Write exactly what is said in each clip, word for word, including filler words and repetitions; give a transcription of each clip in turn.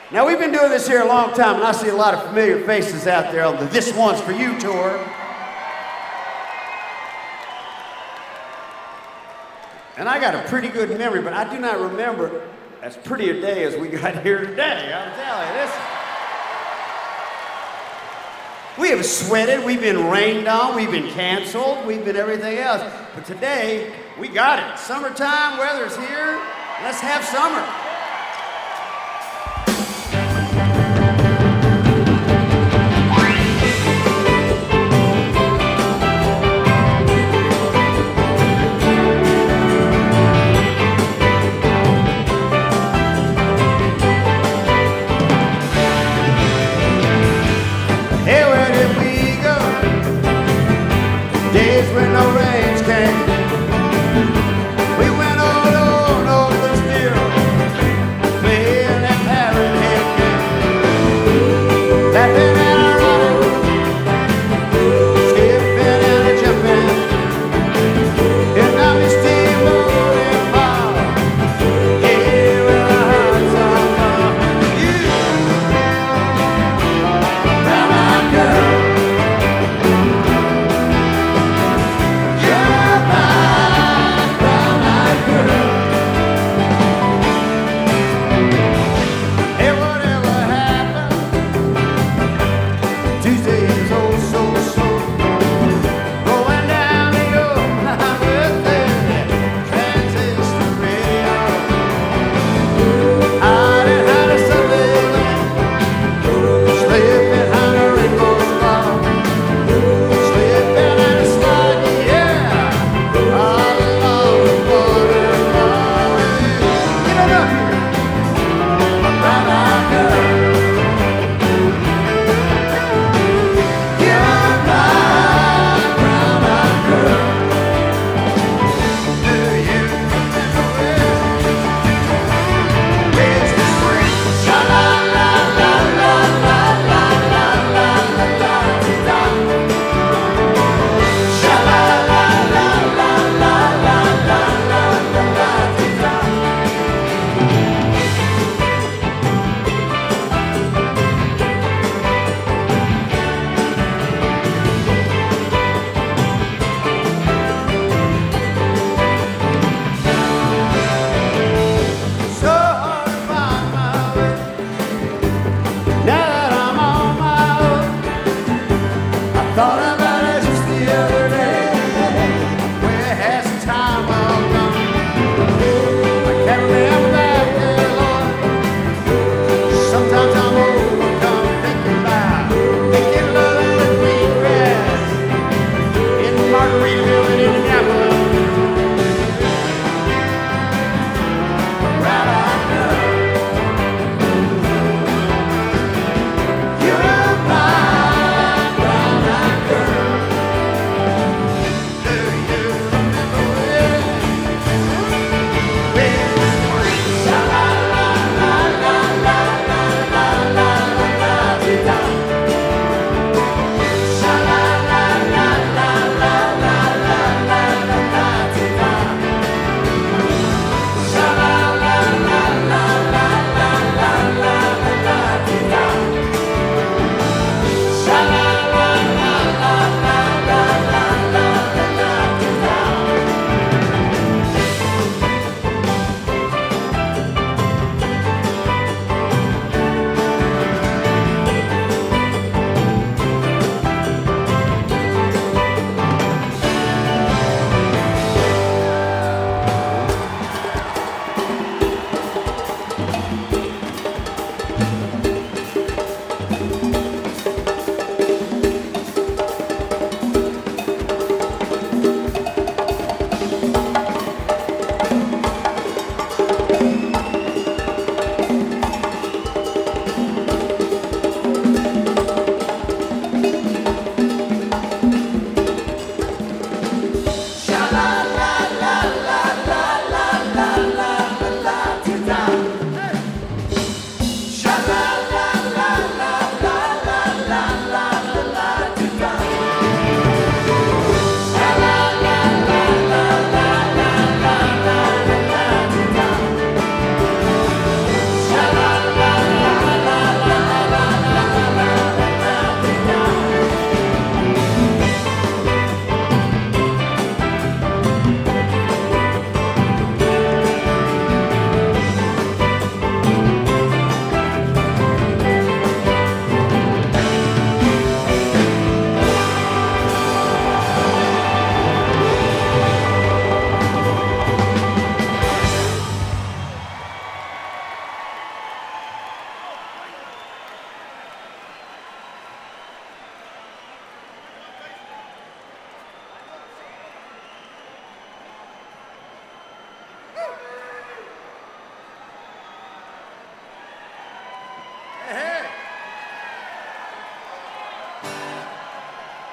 Now, we've been doing this here a long time, and I see a lot of familiar faces out there on the This One's For You tour. And I got a pretty good memory, but I do not remember as pretty a day as we got here today. I'm telling you, this. We have sweated, we've been rained on, we've been canceled, we've been everything else. But today, we got it. Summertime, weather's here. Let's have summer. Days when no rains came, we went all alone over the field.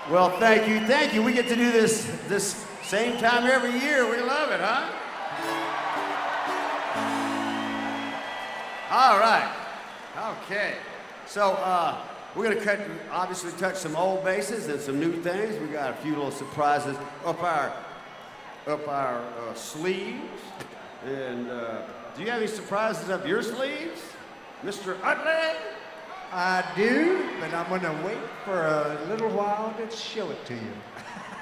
Well, thank you, thank you. We get to do this this same time every year. We love it, huh? All right. Okay. So uh, we're gonna cut, obviously touch some old bases and some new things. We got a few little surprises up our up our uh, sleeves. And uh, do you have any surprises up your sleeves, Mister Utley? I do, but I'm gonna wait for a little while to show it to you.